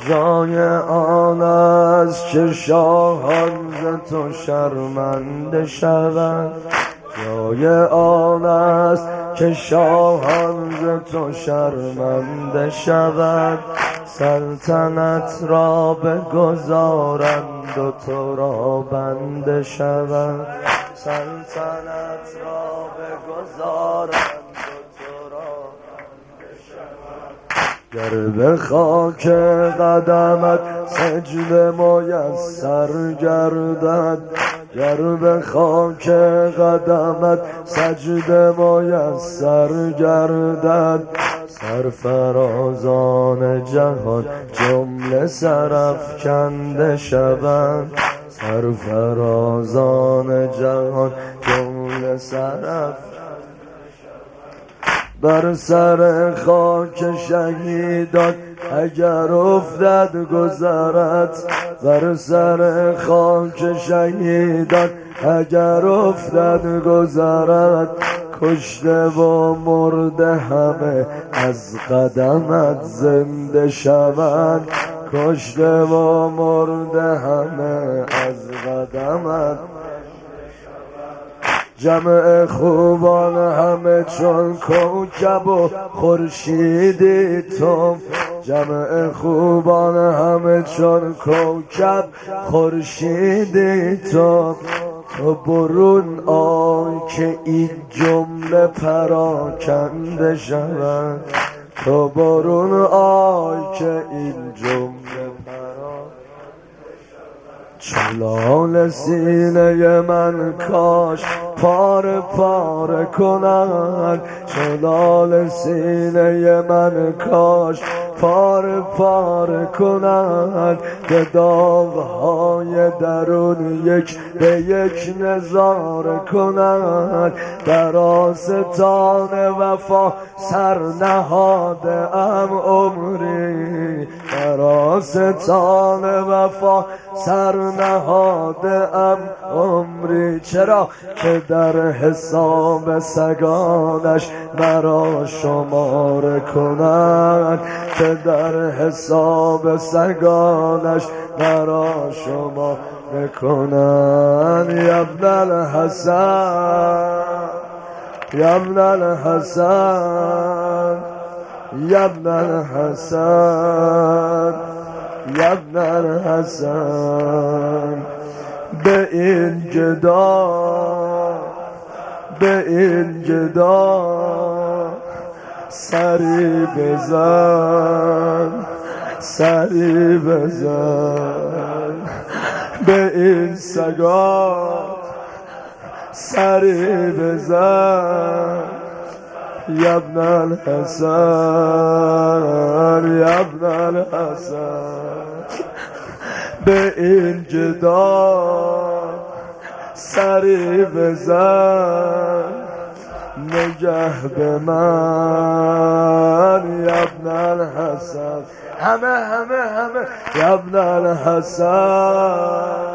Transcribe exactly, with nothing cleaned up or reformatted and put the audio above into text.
جای آن است که شاهان ز تو شرمنده شوند. جای آن است که شاهان ز تو شرمنده شوند. سلطنت را بگذارند و تو را بنده شوند. سلطنت را بگذارند و تو را بنده شوند. گر به خاک قدمت سجده میسر گردد، گر به خاک قدمت سجده میسر گردد، سرفرازان جهان جمله سرافکنده شوند. سرفرازان جهان جمله سرافکنده بر سر خاک شهیدان اگر افتد گذرت، بر سر خاک شهیدان اگر افتد گذرت، کشته و مرده همه از قدمت زنده شوند. کشته و مرده همه از قدمت. جمع خوبان همه چون کوکب و خورشیدی تو، جمع خوبان همه چون کوکب خورشیدی تو. تو برون آی که این جمله پراکنده شوند. تو برون آی که این جمله پراکنده شوند. چلال سینه من کاش پاره پاره کنند، چلال سینه من کاش پاره پاره کنند. به داغ‌های درون یک به یک نظاره کنند. در آستان وفا سر نهاده ام عمری، در آستان وفا سر نهاده ام عمری. چرا که در حساب سگانش مرا شماره کنند، که در حساب سگانش مرا شماره کنند. یا ابن الحسن، یا ابن الحسن، یا ابن الحسن، یا ابن الحسن. به این جدا، به این جدا سری بزن، سری بزن. به این سگا سری بزن. یا ابن الحسن، یا ابن الحسن. به این جدا سری بزن. نگه به من یا ابن الحسن. همه همه همه یا ابن الحسن.